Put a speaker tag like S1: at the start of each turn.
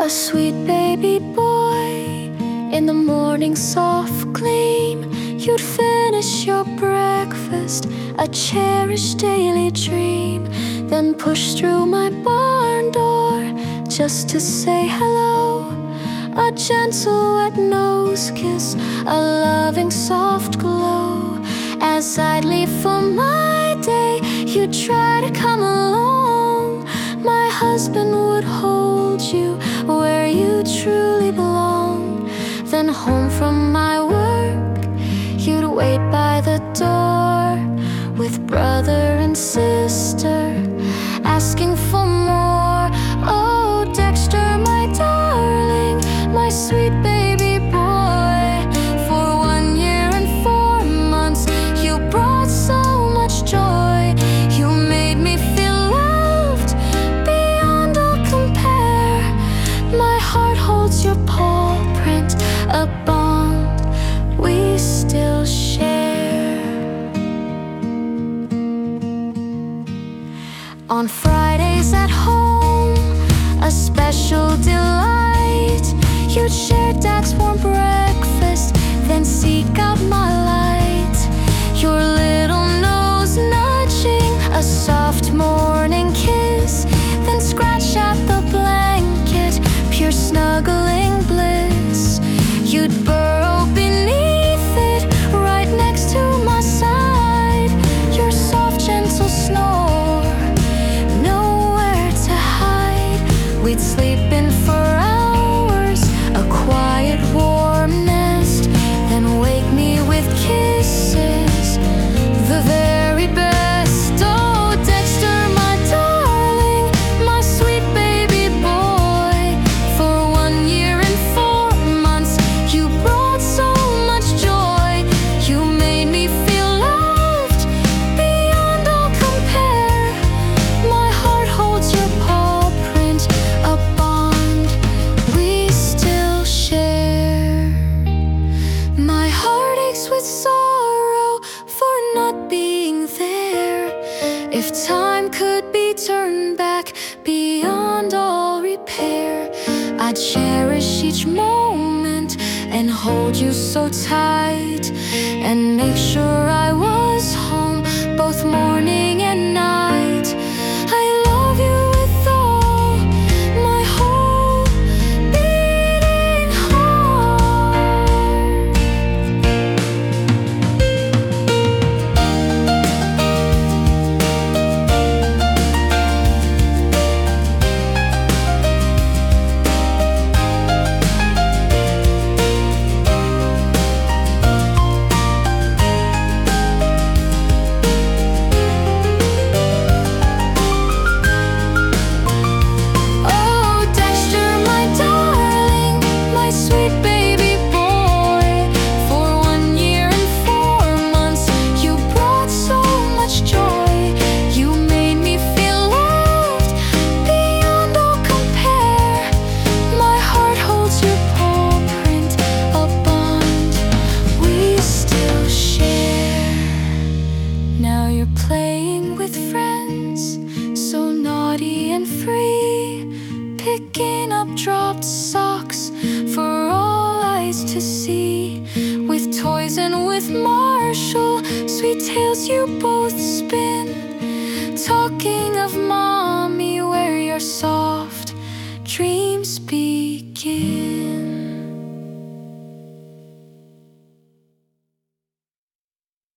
S1: A sweet baby boy, in the morning soft gleam, you'd finish your breakfast, a cherished daily dream, then push through my barn door just to say hello. A gentle wet nose kiss, a loving soft glow. As I'd leave for my day, you'd try to come along. My husband would hold you where you truly belong. Then home from my work, you'd wait by the door with brother and sister, asking for more. Oh, Dexter, my darling, my sweet baby boy. For 1 year and 4 months, you brought so much joy. You made me feel loved beyond all compare. My heart holds your paw print, a bond we still share. On Fridays at home, a special delight, you'd share Dad's warm breakfast, then seek out my light. Your little nose nudging, a soft morning kiss, then scratch at the blanket, pure snuggling bliss. You'd burrow beneath it, right next to my side. Your soft, gentle snore, nowhere to hide. We'd sleep in for hours, a quiet, warm nest, then wake me with kisses, the very best. Oh, Dexter, my darling, my sweet baby boy. For 1 year and 4 months, you brought so much joy. You made me feel loved beyond all compare. My heart holds your paw print, a bond we still share. My heart aches with sorrow for not being there. If time could be turned back beyond all repair, I'd cherish each moment and hold you so tight, and make sure I was home both morning and night. I love you with all my whole beating heart. Oh, Dexter, my darling, my sweet baby boy. For 1 year and 4 months, you brought so much joy. You made me feel loved beyond all compare. My heart holds your paw print, a bond we still share. Now you're playing with friends, so naughty and free, picking up dropped socks for all eyes to see. With toys and with Marshall, sweet tales you both spin, talking of mom